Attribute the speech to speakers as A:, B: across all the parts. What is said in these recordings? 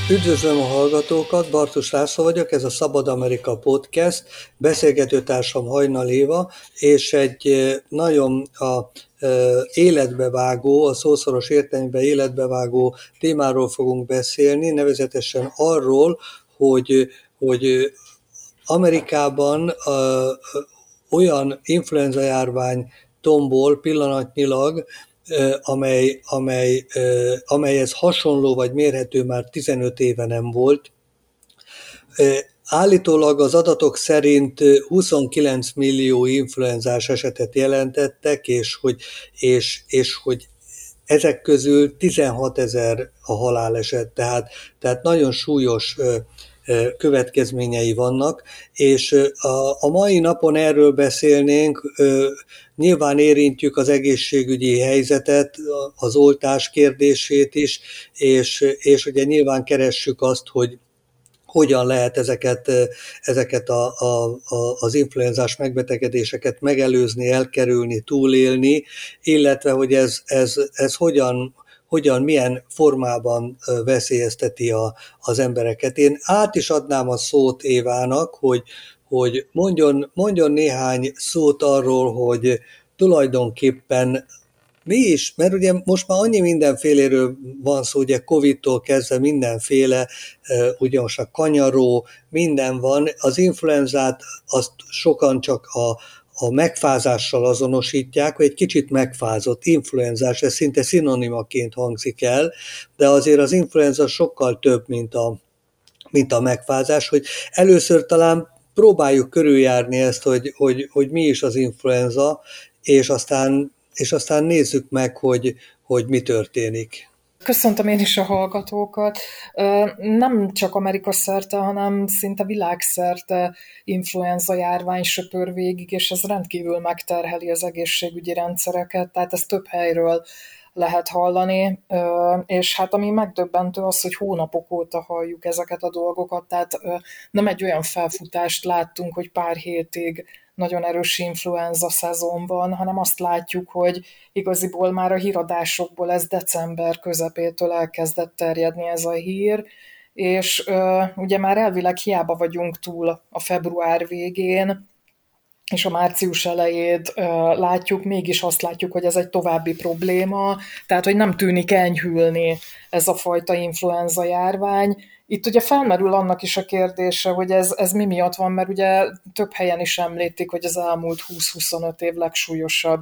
A: Üdvözlöm a hallgatókat, Bartus László vagyok, ez a Szabad Amerika Podcast, beszélgetőtársam Hajnal Éva, és egy nagyon életbevágó, a szószoros értelemben életbevágó témáról fogunk beszélni, nevezetesen arról, hogy Amerikában olyan influenza járvány tombol pillanatnyilag, amelyhez hasonló vagy mérhető már 15 éve nem volt. Állítólag az adatok szerint 29 millió influenzás esetet jelentettek, és hogy ezek közül 16 000 a haláleset, tehát nagyon súlyos következményei vannak, és a mai napon erről beszélnénk, nyilván érintjük az egészségügyi helyzetet, az oltás kérdését is, és ugye nyilván keressük azt, hogy hogyan lehet ezeket az influenzás megbetegedéseket megelőzni, elkerülni, túlélni, illetve hogy ez hogyan, milyen formában veszélyezteti az embereket. Én át is adnám a szót Évának, hogy mondjon néhány szót arról, hogy tulajdonképpen mi is, mert ugye most már annyi mindenféléről van szó, ugye Covid-tól kezdve mindenféle, ugye most a kanyaró, minden van. Az influenzát azt sokan csak a megfázással azonosítják, hogy egy kicsit megfázott influenzás, ez szinte szinonimaként hangzik el, de azért az influenza sokkal több, mint a megfázás, hogy először talán próbáljuk körüljárni ezt, hogy mi is az influenza, és aztán nézzük meg, hogy mi történik.
B: Köszöntöm én is a hallgatókat. Nem csak Amerika szerte, hanem szinte világszerte influenza járvány söpör végig, és ez rendkívül megterheli az egészségügyi rendszereket, tehát ezt több helyről lehet hallani, és hát ami megdöbbentő az, hogy hónapok óta halljuk ezeket a dolgokat, tehát nem egy olyan felfutást láttunk, hogy pár hétig nagyon erős influenza szezon van, hanem azt látjuk, hogy igaziból már a híradásokból ez december közepétől elkezdett terjedni ez a hír, és ugye már elvileg hiába vagyunk túl a február végén, és a március elejét látjuk, mégis azt látjuk, hogy ez egy további probléma, tehát hogy nem tűnik enyhülni ez a fajta influenza járvány. Itt ugye felmerül annak is a kérdése, hogy ez mi miatt van, mert ugye több helyen is említik, hogy az elmúlt 20-25 év legsúlyosabb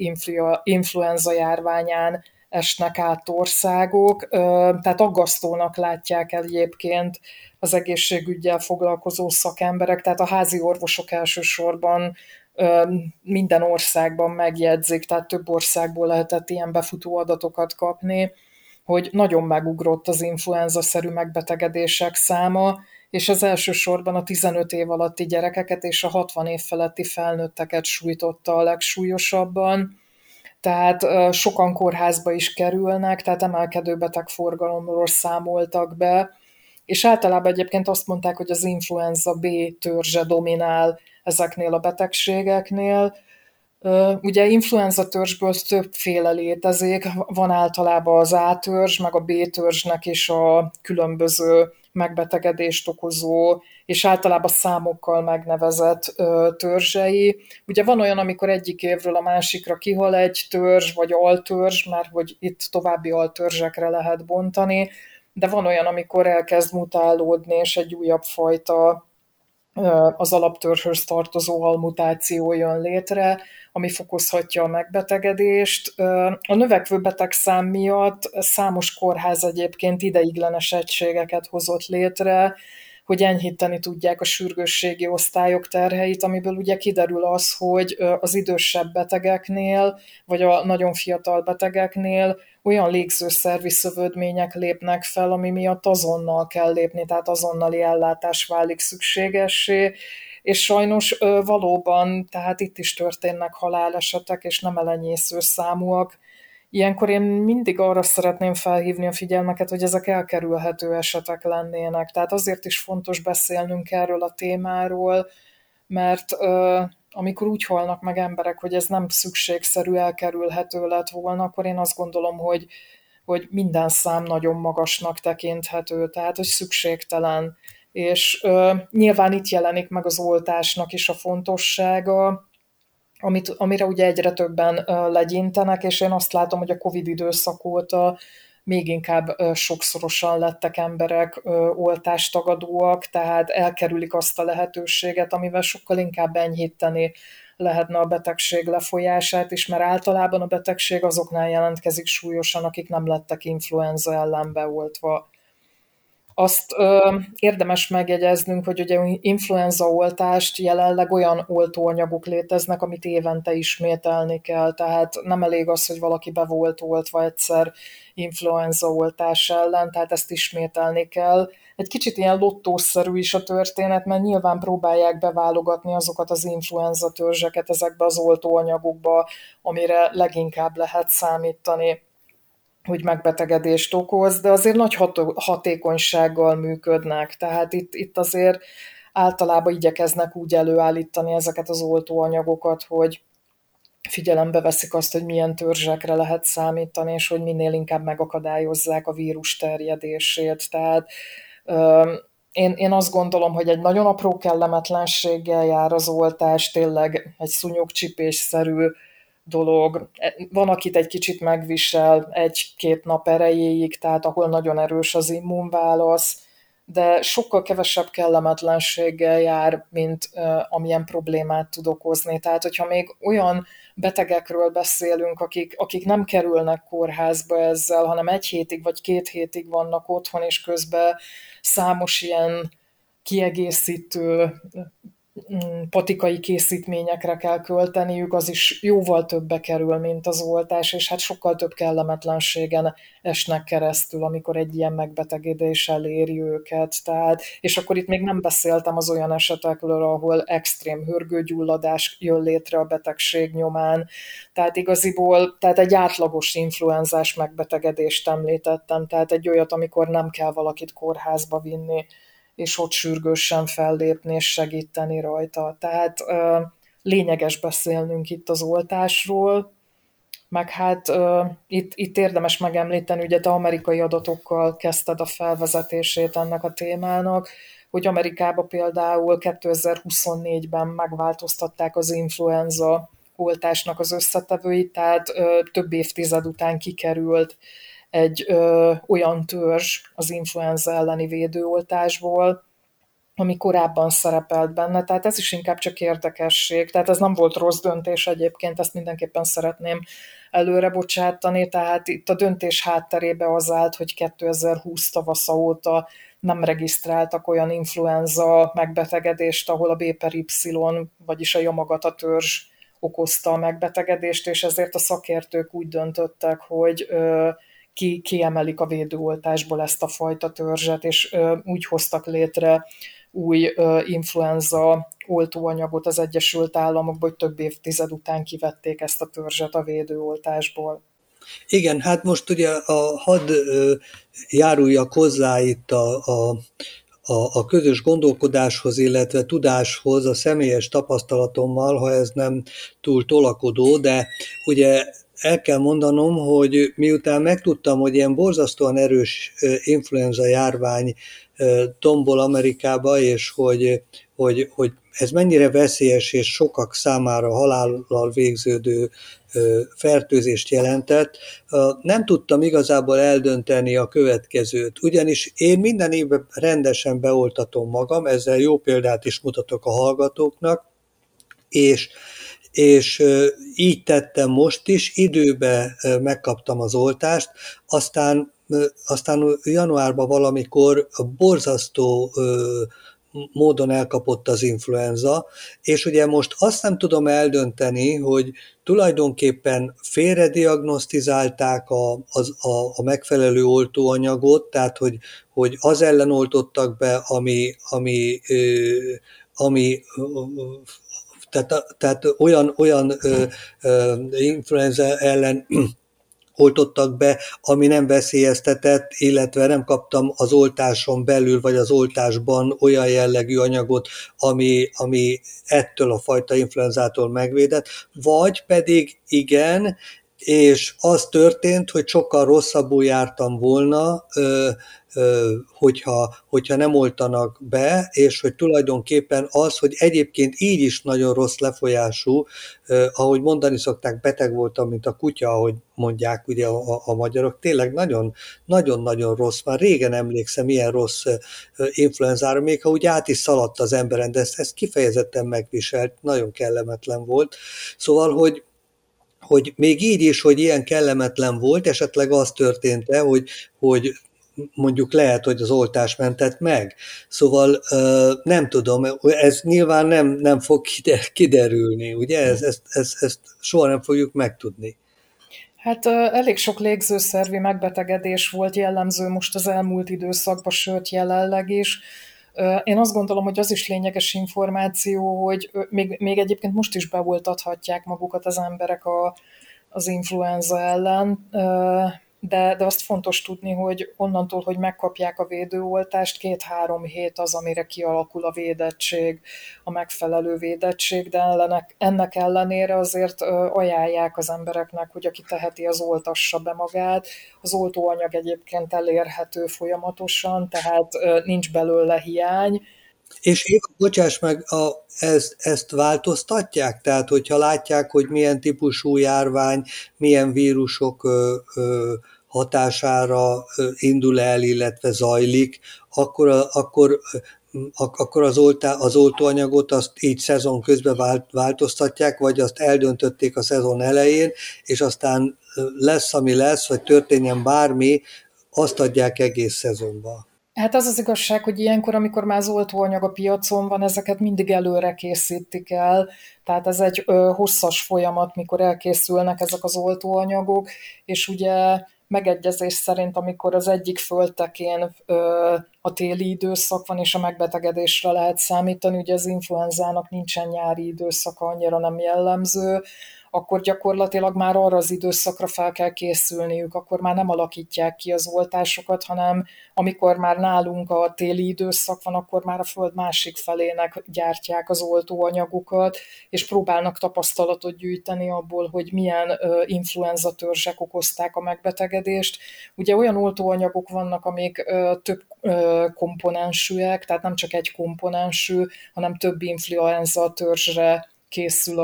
B: influenza járványán esnek át országok, tehát aggasztónak látják el egyébként az egészségüggyel foglalkozó szakemberek, tehát a házi orvosok elsősorban minden országban megjegyzik, tehát több országból lehetett ilyen befutó adatokat kapni, hogy nagyon megugrott az influenza-szerű megbetegedések száma, és az elsősorban a 15 év alatti gyerekeket és a 60 év feletti felnőtteket sújtotta a legsúlyosabban. Tehát sokan kórházba is kerülnek, tehát emelkedő betegforgalomról számoltak be, és általában egyébként azt mondták, hogy az influenza B törzse dominál ezeknél a betegségeknél. Ugye influenza törzsből többféle létezik, van általában az A törzs, meg a B törzsnek is a különböző megbetegedést okozó, és általában számokkal megnevezett törzsei. Ugye van olyan, amikor egyik évről a másikra kihal egy törzs, vagy altörzs, mert hogy itt további altörzsekre lehet bontani, de van olyan, amikor elkezd mutálódni, és egy újabb fajta az alaptörzshöz tartozó almutáció jön létre, ami fokozhatja a megbetegedést. A növekvő betegszám miatt számos kórház egyébként ideiglenes egységeket hozott létre, hogy enyhíteni tudják a sürgősségi osztályok terheit, amiből ugye kiderül az, hogy az idősebb betegeknél, vagy a nagyon fiatal betegeknél olyan légzőszervi szövődmények lépnek fel, ami miatt azonnal kell lépni, tehát azonnali ellátás válik szükségessé, és sajnos valóban, tehát itt is történnek halálesetek, és nem elenyésző számúak. Ilyenkor én mindig arra szeretném felhívni a figyelmeket, hogy ezek elkerülhető esetek lennének. Tehát azért is fontos beszélnünk erről a témáról, mert amikor úgy halnak meg emberek, hogy ez nem szükségszerű, elkerülhető lett volna, akkor én azt gondolom, hogy hogy minden szám nagyon magasnak tekinthető, tehát hogy szükségtelen. És nyilván itt jelenik meg az oltásnak is a fontossága, amire ugye egyre többen legyintenek, és én azt látom, hogy a Covid időszak óta még inkább sokszorosan lettek emberek oltástagadóak, tehát elkerülik azt a lehetőséget, amivel sokkal inkább enyhíteni lehetne a betegség lefolyását is, mert általában a betegség azoknál jelentkezik súlyosan, akik nem lettek influenza ellen beoltva. Azt érdemes megjegyeznünk, hogy ugye influenzaoltást jelenleg olyan oltóanyagok léteznek, amit évente ismételni kell, tehát nem elég az, hogy valaki be volt oltva egyszer influenzaoltás ellen, tehát ezt ismételni kell. Egy kicsit ilyen lottószerű is a történet, mert nyilván próbálják beválogatni azokat az influenza törzseket ezekbe az oltóanyagokba, amire leginkább lehet számítani, hogy megbetegedést okoz, de azért nagy hatékonysággal működnek. Tehát itt azért általában igyekeznek úgy előállítani ezeket az oltóanyagokat, hogy figyelembe veszik azt, hogy milyen törzsekre lehet számítani, és hogy minél inkább megakadályozzák a vírus terjedését. Tehát én azt gondolom, hogy egy nagyon apró kellemetlenséggel jár az oltás, tényleg egy szúnyogcsipésszerű dolog. Van, akit egy kicsit megvisel egy-két nap erejéig, tehát ahol nagyon erős az immunválasz, de sokkal kevesebb kellemetlenséggel jár, mint amilyen problémát tud okozni. Tehát, hogyha még olyan betegekről beszélünk, akik nem kerülnek kórházba ezzel, hanem 1 hétig vagy 2 hétig vannak otthon, és közben számos ilyen kiegészítő patikai készítményekre kell költeniük, az is jóval többbe kerül, mint az oltás, és hát sokkal több kellemetlenségen esnek keresztül, amikor egy ilyen megbetegedéssel éri őket. Tehát, és akkor itt még nem beszéltem az olyan esetekről, ahol extrém hörgőgyulladás jön létre a betegség nyomán. Tehát igaziból, tehát egy átlagos influenzás megbetegedést említettem, tehát egy olyat, amikor nem kell valakit kórházba vinni, és ott sürgősen fellépni és segíteni rajta. Tehát lényeges beszélnünk itt az oltásról, meg hát itt érdemes megemlíteni, ugye te amerikai adatokkal kezdted a felvezetését ennek a témának, hogy Amerikában például 2024-ben megváltoztatták az influenza oltásnak az összetevőit, tehát több évtized után kikerült egy olyan törzs az influenza elleni védőoltásból, ami korábban szerepelt benne, tehát ez is inkább csak érdekesség, tehát ez nem volt rossz döntés egyébként, ezt mindenképpen szeretném előre bocsátani, tehát itt a döntés hátterébe az állt, hogy 2020 tavasza óta nem regisztráltak olyan influenza megbetegedést, ahol a B/Y, vagyis a Yamagata törzs okozta a megbetegedést, és ezért a szakértők úgy döntöttek, hogy kiemelik a védőoltásból ezt a fajta törzset, és úgy hoztak létre új influenza oltóanyagot az Egyesült Államokból, hogy több évtized után kivették ezt a törzset a védőoltásból.
A: Igen, hát most ugye hadd járuljak hozzá itt a közös gondolkodáshoz, illetve tudáshoz a személyes tapasztalatommal, ha ez nem túl tolakodó, de ugye el kell mondanom, hogy miután megtudtam, hogy ilyen borzasztóan erős influenza járvány tombol Amerikába, és hogy ez mennyire veszélyes és sokak számára halállal végződő fertőzést jelentett, nem tudtam igazából eldönteni a következőt. Ugyanis én minden évben rendesen beoltatom magam, ezzel jó példát is mutatok a hallgatóknak, és így tettem most is, időben megkaptam az oltást, aztán januárban valamikor borzasztó módon elkapott az influenza, és ugye most azt nem tudom eldönteni, hogy tulajdonképpen félrediagnosztizálták a megfelelő oltóanyagot, tehát hogy az ellen oltottak be, ami tehát olyan influenza ellen oltottak be, ami nem veszélyeztetett, illetve nem kaptam az oltáson belül, vagy az oltásban olyan jellegű anyagot, ami ettől a fajta influenzától megvédett, vagy pedig igen, és az történt, hogy sokkal rosszabbul jártam volna, hogyha nem oltanak be, és hogy tulajdonképpen az, hogy egyébként így is nagyon rossz lefolyású, ahogy mondani szokták, beteg voltam, mint a kutya, ahogy mondják ugye a magyarok, tényleg nagyon-nagyon rossz, már régen emlékszem ilyen rossz influenzára, még ha úgy át is szaladt az emberen, de ezt kifejezetten megviselt, nagyon kellemetlen volt. Szóval, hogy még így is, hogy ilyen kellemetlen volt, esetleg az történt-e, hogy mondjuk lehet, hogy az oltás mentett meg. Szóval nem tudom, ez nyilván nem fog kiderülni, ugye? Ezt soha nem fogjuk megtudni.
B: Hát elég sok légzőszervi megbetegedés volt jellemző most az elmúlt időszakban, sőt jelenleg is. Én azt gondolom, hogy az is lényeges információ, hogy még egyébként most is beoltathatják magukat az emberek az influenza ellen, de azt fontos tudni, hogy onnantól, hogy megkapják a védőoltást, 2-3 hét az, amire kialakul a védettség, a megfelelő védettség, de ennek ellenére azért ajánlják az embereknek, hogy aki teheti, az oltassa be magát. Az oltóanyag egyébként elérhető folyamatosan, tehát nincs belőle hiány.
A: És Éva, bocsáss meg, ezt változtatják? Tehát, hogyha látják, hogy milyen típusú járvány, milyen vírusok hatására indul el, illetve zajlik, akkor az oltóanyagot azt így szezon közben változtatják, vagy azt eldöntötték a szezon elején, és aztán lesz, ami lesz, vagy történjen bármi, azt adják egész szezonban.
B: Hát az az igazság, hogy ilyenkor, amikor már az oltóanyag a piacon van, ezeket mindig előre készítik el, tehát ez egy hosszas folyamat, mikor elkészülnek ezek az oltóanyagok, és ugye megegyezés szerint, amikor az egyik földtekén a téli időszak van, és a megbetegedésre lehet számítani, ugye az influenzának nincsen nyári időszaka, annyira nem jellemző, akkor gyakorlatilag már arra az időszakra fel kell készülniük, akkor már nem alakítják ki az oltásokat, hanem amikor már nálunk a téli időszak van, akkor már a föld másik felének gyártják az oltóanyagokat, és próbálnak tapasztalatot gyűjteni abból, hogy milyen influenza törzsek okozták a megbetegedést. Ugye olyan oltóanyagok vannak, amik több komponensűek, tehát nem csak egy komponensű, hanem több influenza törzsre készül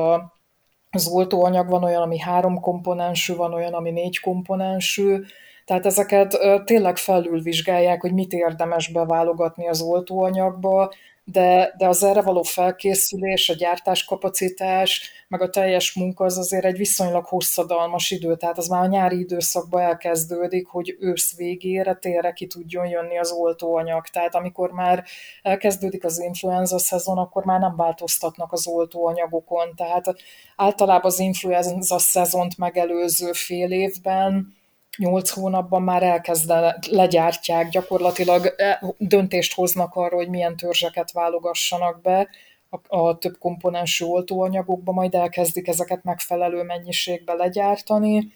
B: az oltóanyag. Van olyan, ami 3 komponensű, van olyan, ami 4 komponensű, tehát ezeket tényleg felülvizsgálják, hogy mit érdemes beválogatni az oltóanyagba, de az erre való felkészülés, a gyártáskapacitás, meg a teljes munka az azért egy viszonylag hosszadalmas idő, tehát az már a nyári időszakban elkezdődik, hogy ősz végére térre ki tudjon jönni az oltóanyag. Tehát amikor már elkezdődik az influenza szezon, akkor már nem változtatnak az oltóanyagokon. Tehát általában az influenza szezont megelőző fél évben 8 hónapban már legyártják, gyakorlatilag döntést hoznak arra, hogy milyen törzseket válogassanak be a több komponensű oltóanyagokba, majd elkezdik ezeket megfelelő mennyiségbe legyártani,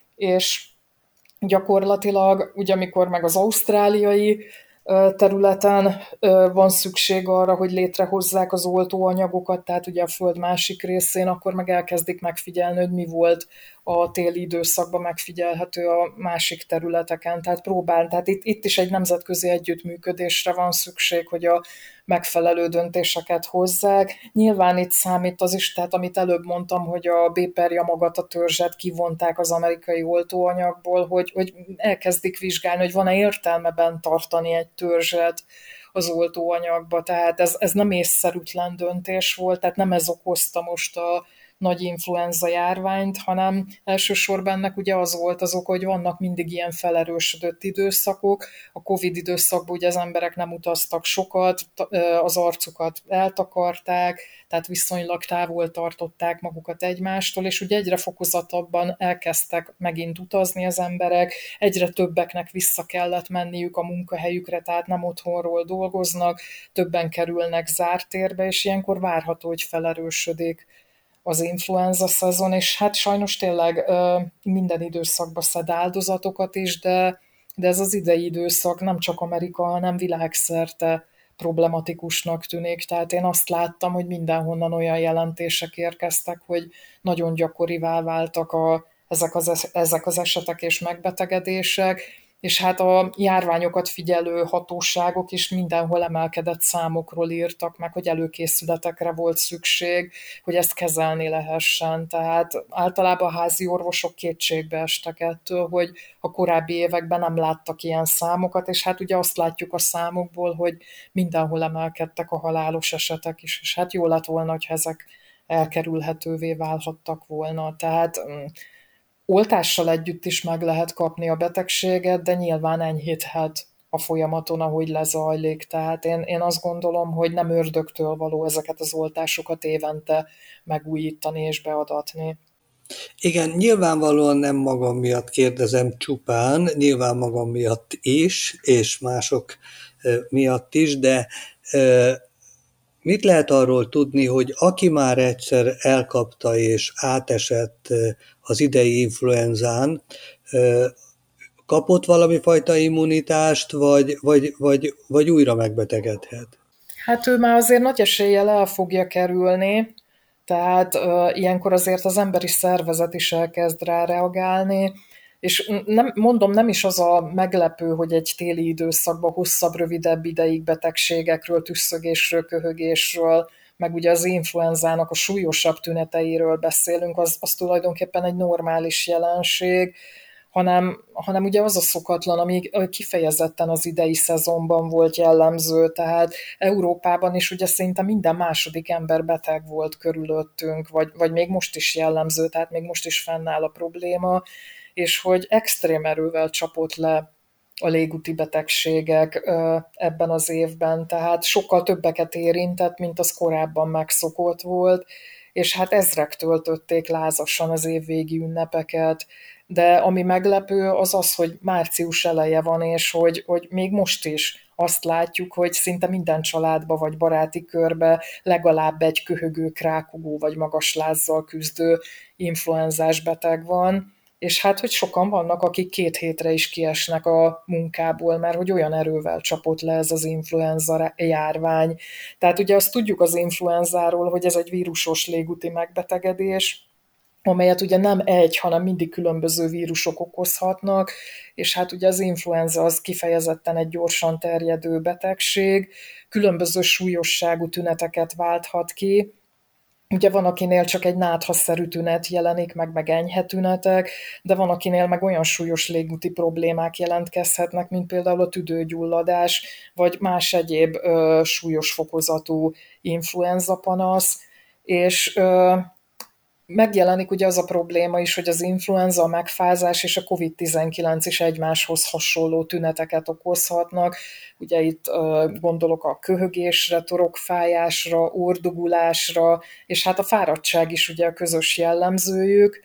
B: és gyakorlatilag, ugye amikor meg az ausztráliai területen van szükség arra, hogy létrehozzák az oltóanyagokat, tehát ugye a föld másik részén, akkor meg elkezdik megfigyelni, hogy mi volt a téli időszakban megfigyelhető a másik területeken. Tehát itt is egy nemzetközi együttműködésre van szükség, hogy a megfelelő döntéseket hozzák. Nyilván itt számít az is, tehát amit előbb mondtam, hogy a B-perjamagata törzset kivonták az amerikai oltóanyagból, hogy elkezdik vizsgálni, hogy van-e értelme bent tartani egy törzset az oltóanyagba. Tehát ez nem észszerűtlen döntés volt, tehát nem ez okozta most a nagy influenza járványt, hanem elsősorban ennek ugye az volt az oka, hogy vannak mindig ilyen felerősödött időszakok. A Covid időszakban ugye az emberek nem utaztak sokat, az arcukat eltakarták, tehát viszonylag távol tartották magukat egymástól, és ugye egyre fokozatobban elkezdtek megint utazni az emberek, egyre többeknek vissza kellett menniük a munkahelyükre, tehát nem otthonról dolgoznak, többen kerülnek zárt térbe, és ilyenkor várható, hogy felerősödik az influenza szezon, és hát sajnos tényleg minden időszakban szed áldozatokat is, de ez az idei időszak nem csak Amerika, hanem világszerte problematikusnak tűnik. Tehát én azt láttam, hogy mindenhonnan olyan jelentések érkeztek, hogy nagyon gyakorivá váltak ezek az esetek és megbetegedések, és hát a járványokat figyelő hatóságok is mindenhol emelkedett számokról írtak meg, hogy előkészületekre volt szükség, hogy ezt kezelni lehessen. Tehát általában a házi orvosok kétségbe estek ettől, hogy a korábbi években nem láttak ilyen számokat, és hát ugye azt látjuk a számokból, hogy mindenhol emelkedtek a halálos esetek is, és hát jó lett volna, hogyha ezek elkerülhetővé válhattak volna. Tehát oltással együtt is meg lehet kapni a betegséget, de nyilván enyhíthet a folyamaton, ahogy lezajlik. Tehát én azt gondolom, hogy nem ördögtől való ezeket az oltásokat évente megújítani és beadatni.
A: Igen, nyilvánvalóan nem magam miatt kérdezem csupán, nyilván magam miatt is, és mások miatt is, de mit lehet arról tudni, hogy aki már egyszer elkapta és átesett az idei influenzán, kapott valami fajta immunitást, vagy újra megbetegedhet?
B: Hát ő már azért nagy eséllyel el fogja kerülni, tehát ilyenkor azért az emberi szervezet is elkezd rá reagálni, és nem, mondom, nem is az a meglepő, hogy egy téli időszakban hosszabb, rövidebb ideig betegségekről, tüsszögésről, köhögésről, meg ugye az influenzának a súlyosabb tüneteiről beszélünk, az tulajdonképpen egy normális jelenség, hanem ugye az a szokatlan, ami kifejezetten az idei szezonban volt jellemző, tehát Európában is ugye szinte minden második ember beteg volt körülöttünk, vagy még most is jellemző, tehát még most is fennáll a probléma, és hogy extrém erővel csapott le a légúti betegségek ebben az évben, tehát sokkal többeket érintett, mint az korábban megszokott volt, és hát ezrek töltötték lázasan az évvégi ünnepeket, de ami meglepő az az, hogy március eleje van, és hogy még most is azt látjuk, hogy szinte minden családba vagy baráti körbe legalább egy köhögő, krákogó vagy magaslázzal küzdő influenzás beteg van, és hát, hogy sokan vannak, akik 2 hétre is kiesnek a munkából, mert hogy olyan erővel csapott le ez az influenza járvány. Tehát ugye azt tudjuk az influenzáról, hogy ez egy vírusos légúti megbetegedés, amelyet ugye nem egy, hanem mindig különböző vírusok okozhatnak, és hát ugye az influenza az kifejezetten egy gyorsan terjedő betegség, különböző súlyosságú tüneteket válthat ki, ugye van, akinél csak egy náthaszerű tünet jelenik meg enyhe tünetek, de van, akinél meg olyan súlyos légúti problémák jelentkezhetnek, mint például a tüdőgyulladás, vagy más egyéb súlyos fokozatú influenza panasz, és megjelenik ugye az a probléma is, hogy az influenza, a megfázás és a COVID-19 is egymáshoz hasonló tüneteket okozhatnak. Ugye itt gondolok a köhögésre, torokfájásra, orrdugulásra, és hát a fáradtság is ugye a közös jellemzőjük.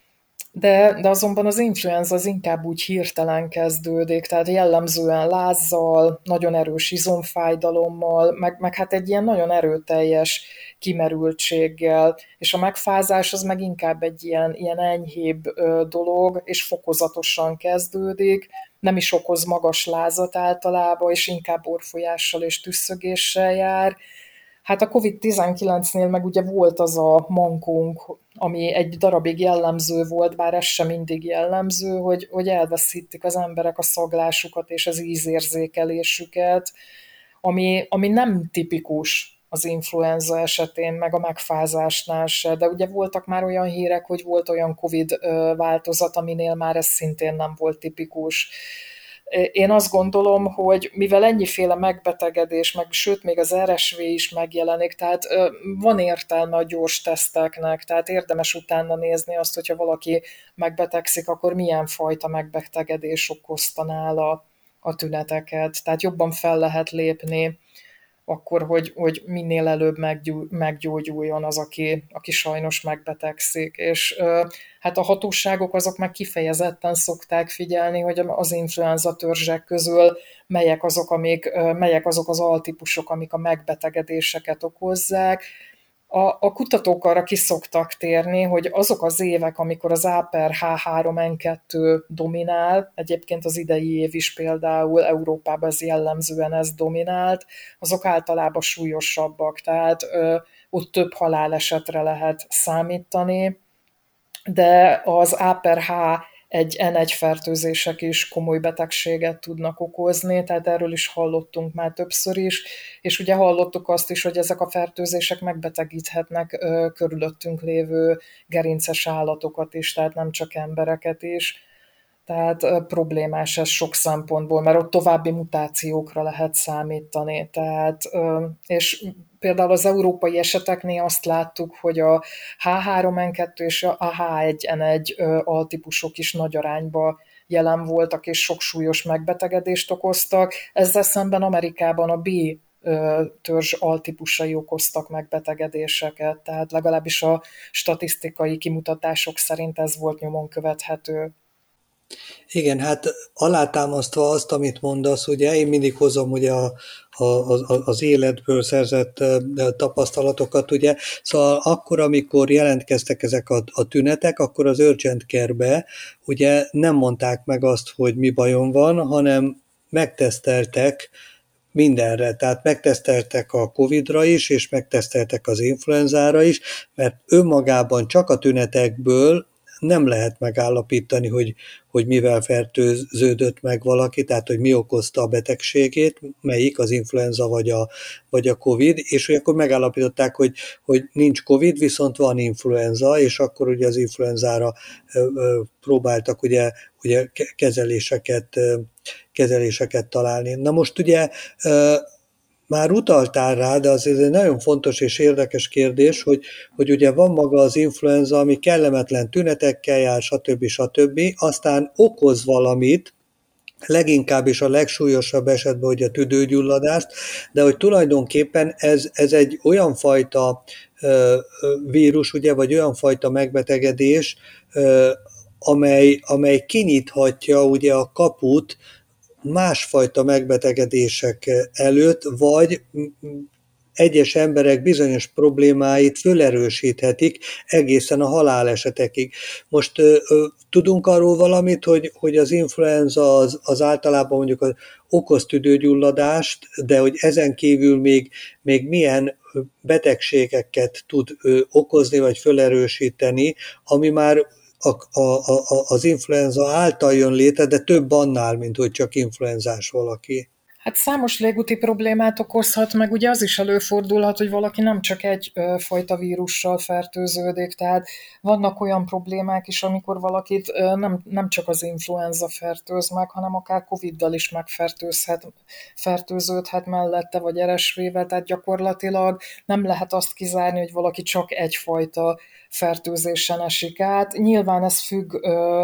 B: De azonban az influenza az inkább úgy hirtelen kezdődik, tehát jellemzően lázzal, nagyon erős izomfájdalommal, meg hát egy ilyen nagyon erőteljes kimerültséggel, és a megfázás az meg inkább egy ilyen enyhébb dolog, és fokozatosan kezdődik, nem is okoz magas lázat általában, és inkább orrfolyással és tüsszögéssel jár. Hát a COVID-19-nél meg ugye volt az a mankónk, ami egy darabig jellemző volt, bár ez sem mindig jellemző, hogy elveszítik az emberek a szaglásukat és az ízérzékelésüket, ami nem tipikus az influenza esetén, meg a megfázásnál se, de ugye voltak már olyan hírek, hogy volt olyan COVID változat, aminél már ez szintén nem volt tipikus. Én azt gondolom, hogy mivel ennyiféle megbetegedés, meg sőt még az RSV is megjelenik, tehát van értelme a gyors teszteknek, tehát érdemes utána nézni azt, hogyha valaki megbetegszik, akkor milyen fajta megbetegedés okozta nála a tüneteket. Tehát jobban fel lehet lépni akkor, hogy minél előbb meggyógyuljon az, aki sajnos megbetegszik. És hát a hatóságok azok meg kifejezetten szokták figyelni, hogy az influenza törzsek közül melyek azok az altípusok, amik a megbetegedéseket okozzák. A kutatók arra kiszoktak térni, hogy azok az évek, amikor az A/H3N2 dominál, egyébként az idei év is például Európában jellemzően ez dominált, azok általában súlyosabbak, tehát ott több halálesetre lehet számítani, de az A/H1N1 fertőzések is komoly betegséget tudnak okozni, tehát erről is hallottunk már többször is, és ugye hallottuk azt is, hogy ezek a fertőzések megbetegíthetnek körülöttünk lévő gerinces állatokat is, tehát nem csak embereket is. Tehát problémás ez sok szempontból, mert ott további mutációkra lehet számítani. Tehát, és például az európai eseteknél azt láttuk, hogy a H3N2 és a H1N1 altípusok is nagy arányban jelen voltak, és sok súlyos megbetegedést okoztak. Ezzel szemben Amerikában a B törzs altípusai okoztak megbetegedéseket, tehát legalábbis a statisztikai kimutatások szerint ez volt nyomon követhető.
A: Igen, hát alátámasztva azt, amit mondasz, ugye én mindig hozom ugye az életből szerzett tapasztalatokat, ugye, szóval akkor, amikor jelentkeztek ezek a tünetek, akkor az urgent care-be ugye nem mondták meg azt, hogy mi bajom van, hanem megteszteltek mindenre, tehát megteszteltek a Covid-ra is, és megteszteltek az influenzára is, mert önmagában csak a tünetekből nem lehet megállapítani, hogy mivel fertőződött meg valaki, tehát hogy mi okozta a betegségét, melyik az influenza vagy a Covid, és hogy akkor megállapították, hogy nincs Covid, viszont van influenza, és akkor ugye az influenzára próbáltak ugye kezeléseket találni. Na most ugye már utaltál rá, de azért egy nagyon fontos és érdekes kérdés, hogy ugye van maga az influenza, ami kellemetlen tünetekkel jár, stb. Aztán okoz valamit, leginkább és a legsúlyosabb esetben ugye a tüdőgyulladást, de hogy tulajdonképpen ez egy olyan fajta vírus, ugye, vagy olyan fajta megbetegedés, amely kinyithatja ugye a kaput másfajta megbetegedések előtt, vagy egyes emberek bizonyos problémáit fölerősíthetik egészen a halálesetekig. Most tudunk arról valamit, hogy az influenza az általában mondjuk okoz tüdőgyulladást, de hogy ezen kívül még milyen betegségeket tud okozni, vagy fölerősíteni, ami már az influenza által jön létre, de több annál, mint hogy csak influenzás valaki.
B: Hát számos légúti problémát okozhat, meg ugye az is előfordulhat, hogy valaki nem csak egy fajta vírussal fertőződik, tehát vannak olyan problémák is, amikor valakit nem csak az influenza fertőz meg, hanem akár Covid-dal is fertőződhet mellette, vagy RSV-vel, tehát gyakorlatilag nem lehet azt kizárni, hogy valaki csak egyfajta fertőzésen esik át. Nyilván ez függ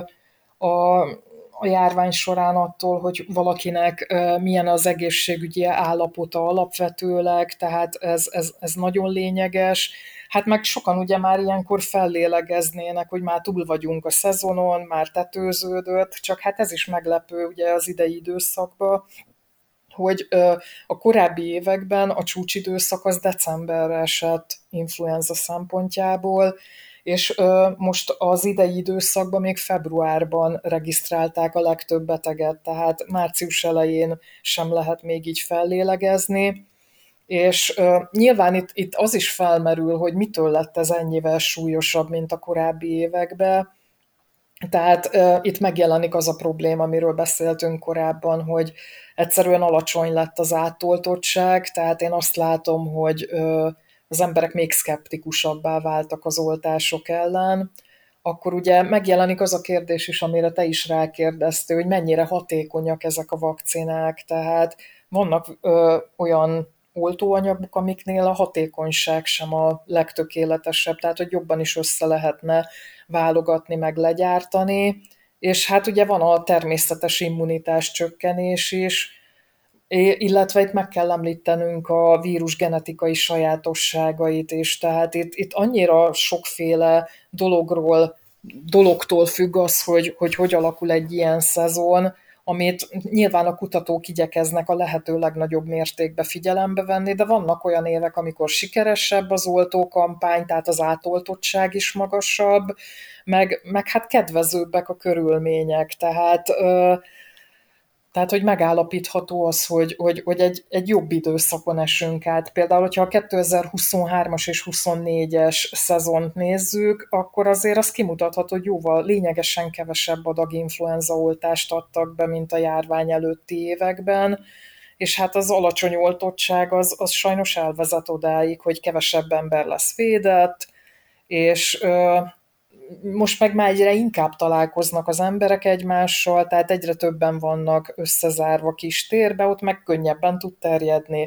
B: a a járvány során attól, hogy valakinek milyen az egészségügyi állapota alapvetőleg, tehát ez nagyon lényeges. Hát meg sokan ugye már ilyenkor fellélegeznének, hogy már túl vagyunk a szezonon, már tetőződött, csak hát ez is meglepő ugye az idei időszakban, hogy a korábbi években a csúcsidőszak az decemberre esett influenza szempontjából, és most az idei időszakban még februárban regisztrálták a legtöbb beteget, tehát március elején sem lehet még így fellélegezni, és nyilván itt az is felmerül, hogy mitől lett ez ennyivel súlyosabb, mint a korábbi években, tehát itt megjelenik az a probléma, amiről beszéltünk korábban, hogy egyszerűen alacsony lett az átoltottság, tehát én azt látom, hogy az emberek még szkeptikusabbá váltak az oltások ellen, akkor ugye megjelenik az a kérdés is, amire te is rákérdeztél, hogy mennyire hatékonyak ezek a vakcinák, tehát vannak olyan oltóanyagok, amiknél a hatékonyság sem a legtökéletesebb, tehát hogy jobban is össze lehetne válogatni, meg legyártani, és hát ugye van a természetes immunitás csökkenés is, illetve itt meg kell említenünk a vírus genetikai sajátosságait is, tehát itt annyira sokféle dologtól függ az, hogy alakul egy ilyen szezon, amit nyilván a kutatók igyekeznek a lehető legnagyobb mértékben figyelembe venni, de vannak olyan évek, amikor sikeresebb az oltókampány, tehát az átoltottság is magasabb, meg hát kedvezőbbek a körülmények, tehát Tehát, hogy megállapítható az, hogy egy jobb időszakon esünk át. Például, hogyha a 2023-as és 24-es szezont nézzük, akkor azért az kimutatható, hogy jóval lényegesen kevesebb adag influenzaoltást adtak be, mint a járvány előtti években, és hát az alacsony oltottság az sajnos elvezet odáig, hogy kevesebb ember lesz védett, és most meg már egyre inkább találkoznak az emberek egymással, tehát egyre többen vannak összezárva kis térbe, ott meg könnyebben tud terjedni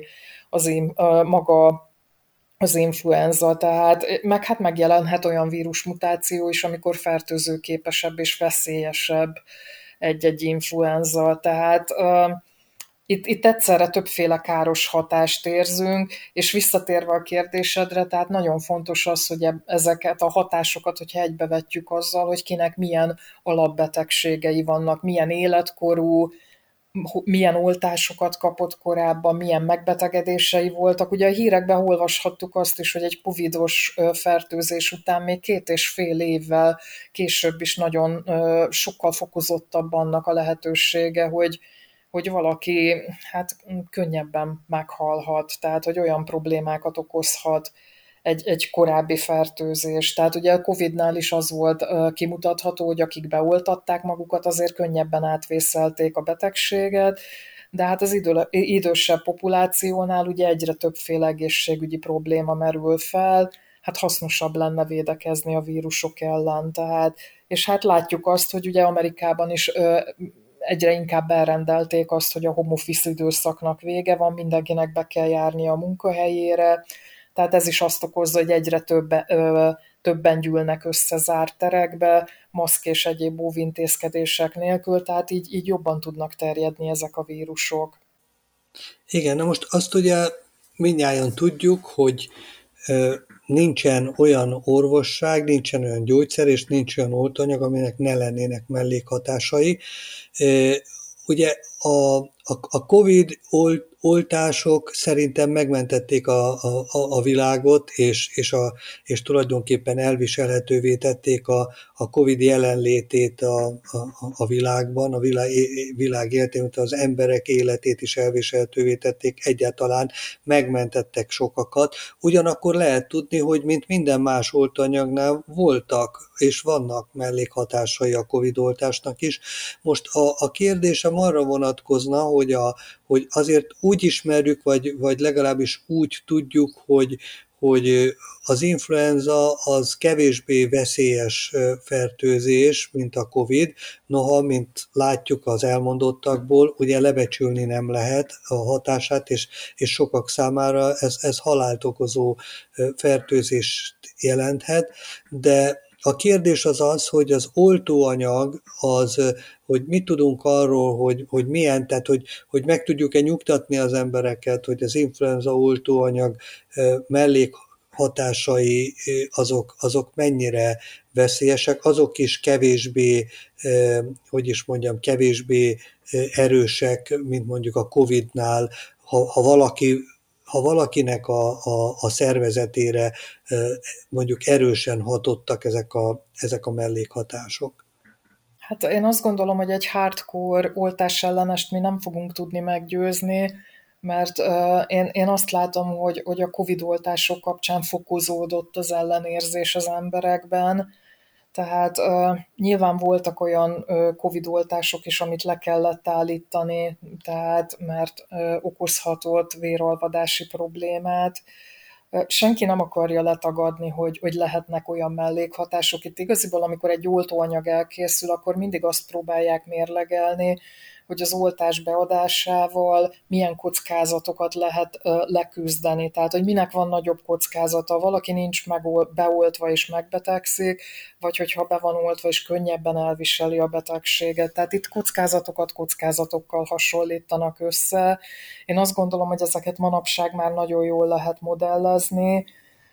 B: maga az influenza, tehát meg hát megjelenhet olyan vírusmutáció is, amikor fertőzőképesebb és veszélyesebb egy-egy influenza, tehát itt egyszerre többféle káros hatást érzünk, és visszatérve a kérdésedre, tehát nagyon fontos az, hogy ezeket a hatásokat, hogyha egybevetjük azzal, hogy kinek milyen alapbetegségei vannak, milyen életkorú, milyen oltásokat kapott korábban, milyen megbetegedései voltak. Ugye a hírekben olvashattuk azt is, hogy egy covidos fertőzés után még 2,5 évvel később is nagyon sokkal fokozottabb annak a lehetősége, hogy valaki hát könnyebben meghalhat, tehát hogy olyan problémákat okozhat egy korábbi fertőzés. Tehát ugye a Covid-nál is az volt kimutatható, hogy akik beoltatták magukat, azért könnyebben átvészelték a betegséget, de hát az idősebb populációnál ugye egyre többféle egészségügyi probléma merül fel, hát hasznosabb lenne védekezni a vírusok ellen. Tehát, és hát látjuk azt, hogy ugye Amerikában is egyre inkább elrendelték azt, hogy a home office időszaknak vége van, mindenkinek be kell járni a munkahelyére, tehát ez is azt okozza, hogy egyre többen gyűlnek össze zárt terekbe, maszk és egyéb óvintézkedések nélkül, tehát így jobban tudnak terjedni ezek a vírusok.
A: Igen, na most azt ugye mindnyájan tudjuk, hogy nincsen olyan orvosság, nincsen olyan gyógyszer, és nincs olyan oltanyag, aminek ne lennének mellékhatásai. Ugye a COVID oltások szerintem megmentették a világot, és tulajdonképpen elviselhetővé tették a COVID jelenlétét a világban, a világ életén, az emberek életét is elviselhetővé tették, egyáltalán megmentettek sokakat. Ugyanakkor lehet tudni, hogy mint minden más oltanyagnál voltak és vannak mellékhatásai a COVID oltásnak is. Most a kérdésem arra vonatkozna, hogy azért úgy ismerjük, vagy legalábbis úgy tudjuk, hogy az influenza az kevésbé veszélyes fertőzés, mint a COVID, noha, mint látjuk az elmondottakból, ugye lebecsülni nem lehet a hatását, és sokak számára ez halált okozó fertőzést jelenthet, de a kérdés az, hogy az oltóanyag hogy mit tudunk arról, hogy milyen, tehát hogy meg tudjuk-e nyugtatni az embereket, hogy az influenza oltóanyag mellékhatásai azok mennyire veszélyesek, azok is kevésbé, hogy is mondjam, kevésbé erősek, mint mondjuk a COVID-nál, ha valakinek a szervezetére mondjuk erősen hatottak ezek a mellékhatások.
B: Hát én azt gondolom, hogy egy hardcore oltás ellenest mi nem fogunk tudni meggyőzni, mert én azt látom, hogy a Covid oltások kapcsán fokozódott az ellenérzés az emberekben, tehát nyilván voltak olyan Covid oltások is, amit le kellett állítani, tehát mert okozhatott véralvadási problémát. Senki nem akarja letagadni, hogy lehetnek olyan mellékhatások. Itt igaziból, amikor egy oltóanyag elkészül, akkor mindig azt próbálják mérlegelni, hogy az oltás beadásával milyen kockázatokat lehet leküzdeni. Tehát, hogy minek van nagyobb kockázata. Valaki nincs beoltva és megbetegszik, vagy hogyha be van oltva és könnyebben elviseli a betegséget. Tehát itt kockázatokkal hasonlítanak össze. Én azt gondolom, hogy ezeket manapság már nagyon jól lehet modellezni.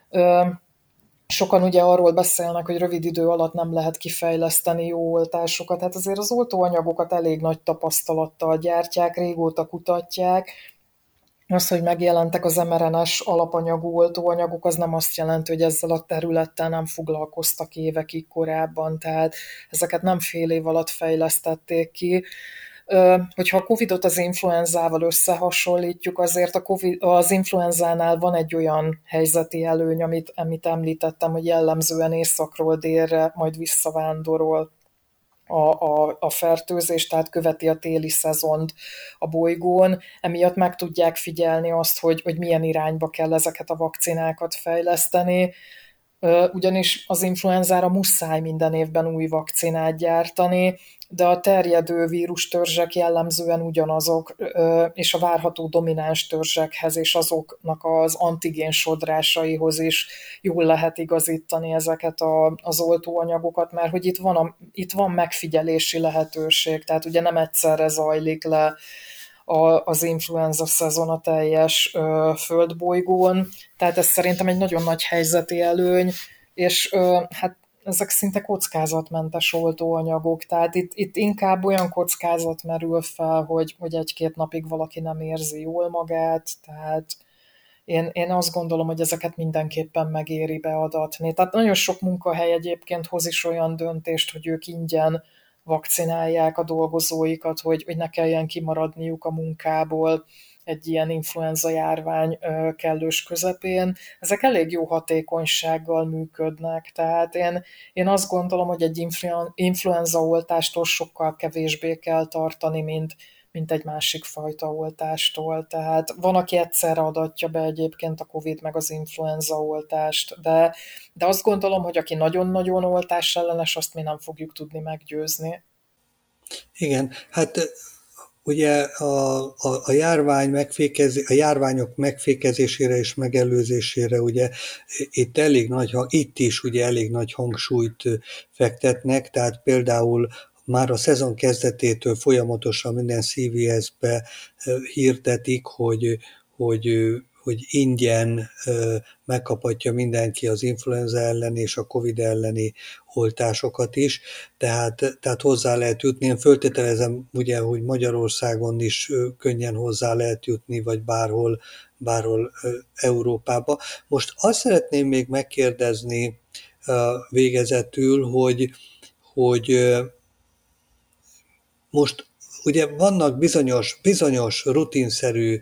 B: Sokan ugye arról beszélnek, hogy rövid idő alatt nem lehet kifejleszteni jó oltásokat. Hát azért az oltóanyagokat elég nagy tapasztalattal gyártják, régóta kutatják. Az, hogy megjelentek az mRNA-s alapanyagú oltóanyagok, az nem azt jelenti, hogy ezzel a területtel nem foglalkoztak évekig korábban, tehát ezeket nem fél év alatt fejlesztették ki. Hogyha a Covidot az influenzával összehasonlítjuk, azért az influenzánál van egy olyan helyzeti előny, amit említettem, hogy jellemzően északról délre, majd visszavándorol a fertőzés, tehát követi a téli szezont a bolygón. Emiatt meg tudják figyelni azt, hogy milyen irányba kell ezeket a vakcinákat fejleszteni, ugyanis az influenzára muszáj minden évben új vakcinát gyártani, de a terjedő vírustörzsek jellemzően ugyanazok, és a várható domináns törzsekhez és azoknak az antigén sodrásaihoz is jól lehet igazítani ezeket az oltóanyagokat, mert hogy itt van megfigyelési lehetőség, tehát ugye nem egyszerre zajlik le az influenza szezon a teljes földbolygón, tehát ez szerintem egy nagyon nagy helyzeti előny, és hát ezek szinte kockázatmentes oltóanyagok, tehát itt inkább olyan kockázat merül fel, hogy egy-két napig valaki nem érzi jól magát, tehát én azt gondolom, hogy ezeket mindenképpen megéri beadatni. Tehát nagyon sok munkahely egyébként hoz is olyan döntést, hogy ők ingyen vakcinálják a dolgozóikat, hogy ne kelljen kimaradniuk a munkából egy ilyen influenza járvány kellős közepén. Ezek elég jó hatékonysággal működnek, tehát én azt gondolom, hogy egy influenza oltástól sokkal kevésbé kell tartani, mint egy másik fajta oltástól. Tehát van, aki egyszerre adatja be egyébként a Covid meg az influenza oltást, de azt gondolom, hogy aki nagyon-nagyon oltás ellenes, azt mi nem fogjuk tudni meggyőzni.
A: Igen, hát ugye a járványok megfékezésére és megelőzésére ugye itt is ugye elég nagy hangsúlyt fektetnek, tehát például már a szezon kezdetétől folyamatosan minden CVS-be hirdetik, hogy hogy ingyen megkaphatja mindenki az influenza ellen és a Covid elleni oltásokat is, tehát hozzá lehet jutni. Én föltételezem ugye, hogy Magyarországon is könnyen hozzá lehet jutni, vagy bárhol Európába. Most azt szeretném még megkérdezni végezetül, hogy most ugye vannak bizonyos rutinszerű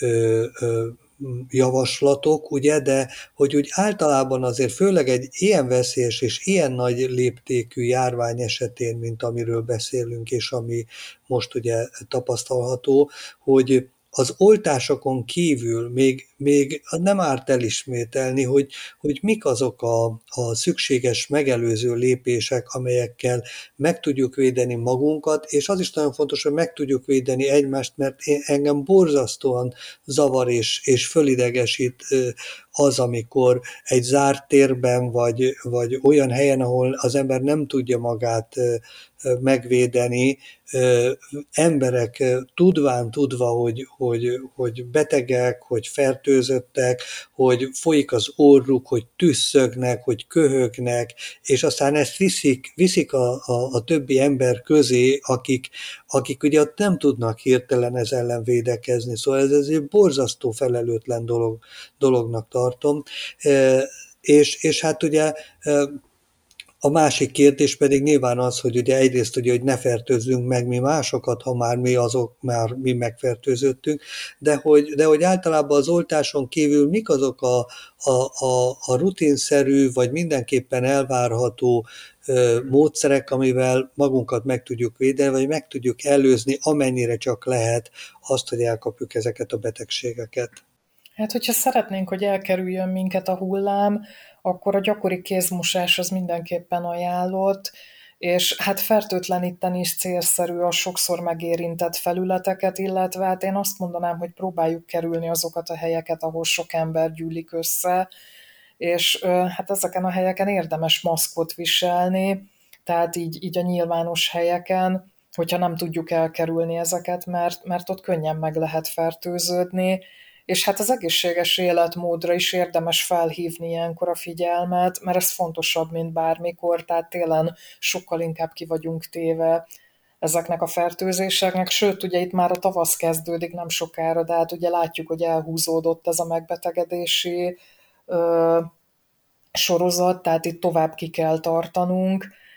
A: javaslatok, ugye, de hogy úgy általában azért főleg egy ilyen veszélyes és ilyen nagy léptékű járvány esetén, mint amiről beszélünk, és ami most ugye tapasztalható, hogy az oltásokon kívül még nem árt elismételni, hogy mik azok a szükséges megelőző lépések, amelyekkel meg tudjuk védeni magunkat, és az is nagyon fontos, hogy meg tudjuk védeni egymást, mert engem borzasztóan zavar és fölidegesít az, amikor egy zárt térben, vagy olyan helyen, ahol az ember nem tudja magát megvédeni, emberek tudva, hogy betegek, hogy fertőzöttek, hogy folyik az orruk, hogy tüsszögnek, hogy köhögnek, és aztán ezt viszik a többi ember közé, akik ugye ott nem tudnak hirtelen ez ellen védekezni. Szóval ez egy borzasztó felelőtlen dolognak tartom. És hát ugye a másik kérdés pedig nyilván az, hogy ugye egyrészt ugye, hogy ne fertőzzünk meg mi másokat, ha már mi megfertőzöttünk, de hogy általában az oltáson kívül mik azok a rutinszerű, vagy mindenképpen elvárható módszerek, amivel magunkat meg tudjuk védeni, vagy meg tudjuk előzni, amennyire csak lehet azt, hogy elkapjuk ezeket a betegségeket.
B: Hát, hogyha szeretnénk, hogy elkerüljön minket a hullám, akkor a gyakori kézmosás az mindenképpen ajánlott, és hát fertőtleníteni is célszerű a sokszor megérintett felületeket, illetve hát én azt mondanám, hogy próbáljuk kerülni azokat a helyeket, ahol sok ember gyűlik össze, és hát ezeken a helyeken érdemes maszkot viselni, tehát így a nyilvános helyeken, hogyha nem tudjuk elkerülni ezeket, mert ott könnyen meg lehet fertőződni, és hát az egészséges életmódra is érdemes felhívni ilyenkor a figyelmet, mert ez fontosabb, mint bármikor, tehát télen sokkal inkább ki vagyunk téve ezeknek a fertőzéseknek, sőt, ugye itt már a tavasz kezdődik nem sokára, de hát ugye látjuk, hogy elhúzódott ez a megbetegedési sorozat, tehát itt tovább ki kell tartanunk,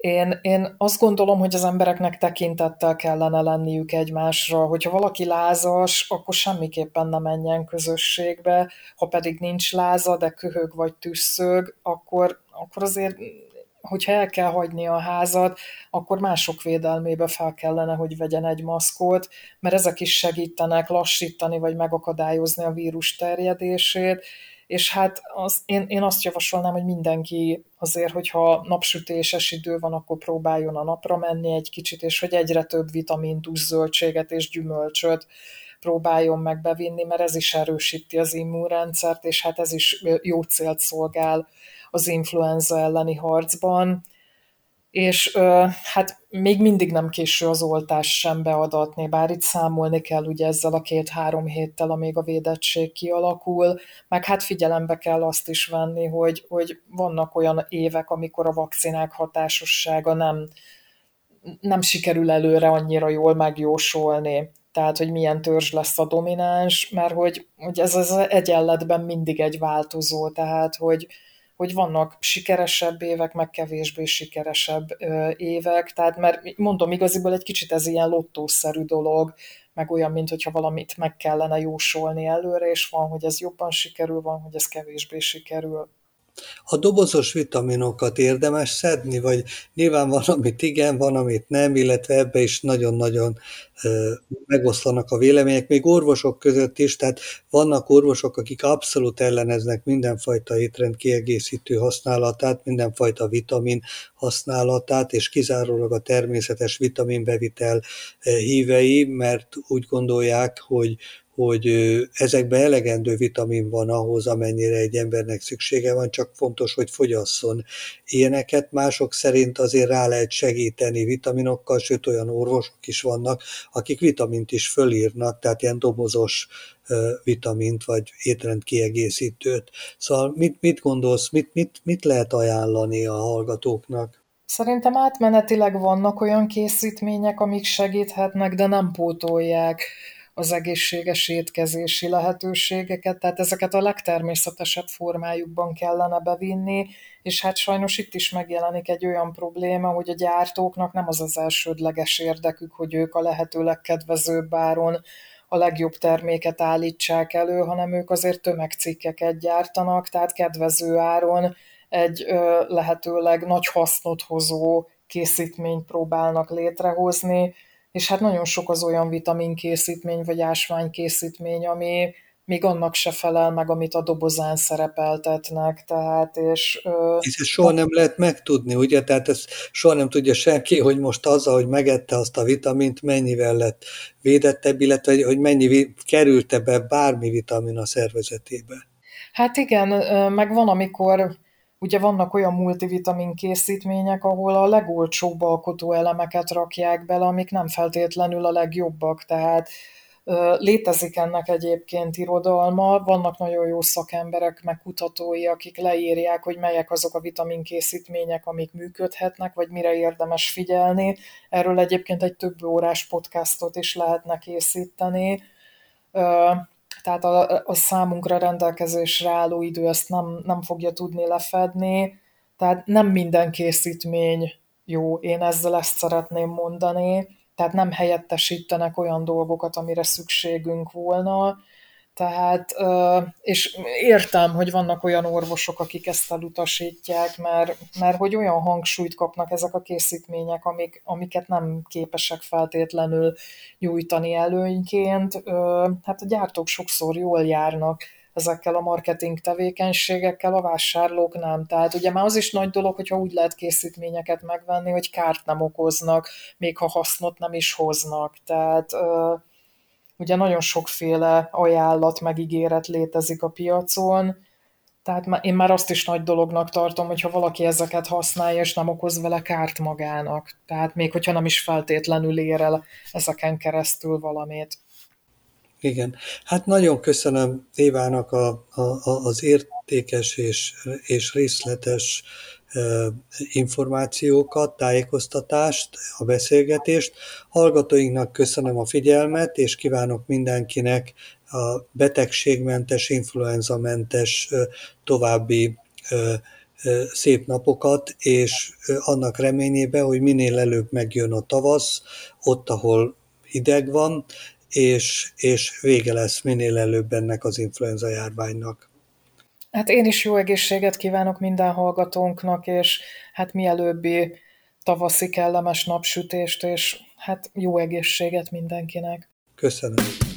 B: Én azt gondolom, hogy az embereknek tekintettel kellene lenniük egymásra. Hogyha valaki lázas, akkor semmiképpen ne menjen közösségbe, ha pedig nincs láza, de köhög vagy tüsszög, akkor azért, hogyha el kell hagyni a házat, akkor mások védelmébe fel kellene, hogy vegyen egy maszkot, mert ezek is segítenek lassítani vagy megakadályozni a vírus terjedését, és hát én azt javasolnám, hogy mindenki azért, hogyha napsütéses idő van, akkor próbáljon a napra menni egy kicsit, és hogy egyre több vitamintust, zöldséget és gyümölcsöt próbáljon meg bevinni, mert ez is erősíti az immunrendszert, és hát ez is jó célt szolgál az influenza elleni harcban. És hát még mindig nem késő az oltást sem beadatni, bár itt számolni kell ugye ezzel a 2-3 héttel, amíg a védettség kialakul, meg hát figyelembe kell azt is venni, hogy vannak olyan évek, amikor a vakcinák hatásossága nem sikerül előre annyira jól megjósolni. Tehát, hogy milyen törzs lesz a domináns, mert hogy ez az egyenletben mindig egy változó, tehát, hogy vannak sikeresebb évek, meg kevésbé sikeresebb évek, tehát mert mondom, igaziból egy kicsit ez ilyen lottószerű dolog, meg olyan, mint hogyha valamit meg kellene jósolni előre, és van, hogy ez jobban sikerül, van, hogy ez kevésbé sikerül.
A: A dobozos vitaminokat érdemes szedni, vagy nyilván van, amit igen, van, amit nem, illetve ebbe is nagyon-nagyon megoszlanak a vélemények, még orvosok között is, tehát vannak orvosok, akik abszolút elleneznek mindenfajta étrendkiegészítő használatát, mindenfajta vitamin használatát, és kizárólag a természetes vitaminbevitel hívei, mert úgy gondolják, hogy ezekben elegendő vitamin van ahhoz, amennyire egy embernek szüksége van, csak fontos, hogy fogyasszon ilyeneket. Mások szerint azért rá lehet segíteni vitaminokkal, sőt olyan orvosok is vannak, akik vitamint is fölírnak, tehát ilyen dobozos vitamint vagy étrendkiegészítőt. Szóval mit gondolsz, mit lehet ajánlani a hallgatóknak?
B: Szerintem átmenetileg vannak olyan készítmények, amik segíthetnek, de nem pótolják az egészséges étkezési lehetőségeket, tehát ezeket a legtermészetesebb formájukban kellene bevinni, és hát sajnos itt is megjelenik egy olyan probléma, hogy a gyártóknak nem az az elsődleges érdekük, hogy ők a lehető legkedvezőbb áron a legjobb terméket állítsák elő, hanem ők azért tömegcikkeket gyártanak, tehát kedvező áron egy lehetőleg nagy hasznot hozó készítményt próbálnak létrehozni, és hát nagyon sok az olyan vitaminkészítmény vagy ásványkészítmény, ami még annak se felel meg, amit a dobozán szerepeltetnek, tehát
A: És ezt soha nem lehet megtudni, ugye? Tehát ezt soha nem tudja senki, hogy most azzal, hogy megette azt a vitamint, mennyivel lett védettebb, illetve hogy mennyi került be bármi vitamin a szervezetébe.
B: hát igen, meg van, amikor ugye vannak olyan multivitamin készítmények, ahol a legolcsóbb alkotóelemeket rakják bele, amik nem feltétlenül a legjobbak, tehát létezik ennek egyébként irodalma, vannak nagyon jó szakemberek, meg kutatói, akik leírják, hogy melyek azok a vitaminkészítmények, amik működhetnek, vagy mire érdemes figyelni. Erről egyébként egy több órás podcastot is lehetne készíteni. Tehát a számunkra rendelkezésre álló idő ezt nem fogja tudni lefedni, tehát nem minden készítmény jó, én ezzel ezt szeretném mondani, tehát nem helyettesítenek olyan dolgokat, amire szükségünk volna, tehát, és értem, hogy vannak olyan orvosok, akik ezt elutasítják, mert hogy olyan hangsúlyt kapnak ezek a készítmények, amiket nem képesek feltétlenül nyújtani előnyként. Hát a gyártók sokszor jól járnak ezekkel a marketing tevékenységekkel, a vásárlók nem. Tehát ugye már az is nagy dolog, hogyha úgy lehet készítményeket megvenni, hogy kárt nem okoznak, még ha hasznot nem is hoznak. Tehát ugye nagyon sokféle ajánlat, megígéret létezik a piacon, tehát én már azt is nagy dolognak tartom, hogyha valaki ezeket használja, és nem okoz vele kárt magának. Tehát még hogyha nem is feltétlenül ér el ezeken keresztül valamit.
A: Igen. Hát nagyon köszönöm Évának az értékes és részletes információkat, tájékoztatást, a beszélgetést. Hallgatóinknak köszönöm a figyelmet, és kívánok mindenkinek a betegségmentes, influenzamentes további szép napokat, és annak reményében, hogy minél előbb megjön a tavasz, ott, ahol hideg van, és vége lesz minél előbb ennek az influenza járványnak.
B: Hát én is jó egészséget kívánok minden hallgatónknak, és hát mielőbbi tavaszi kellemes napsütést, és hát jó egészséget mindenkinek.
A: Köszönöm.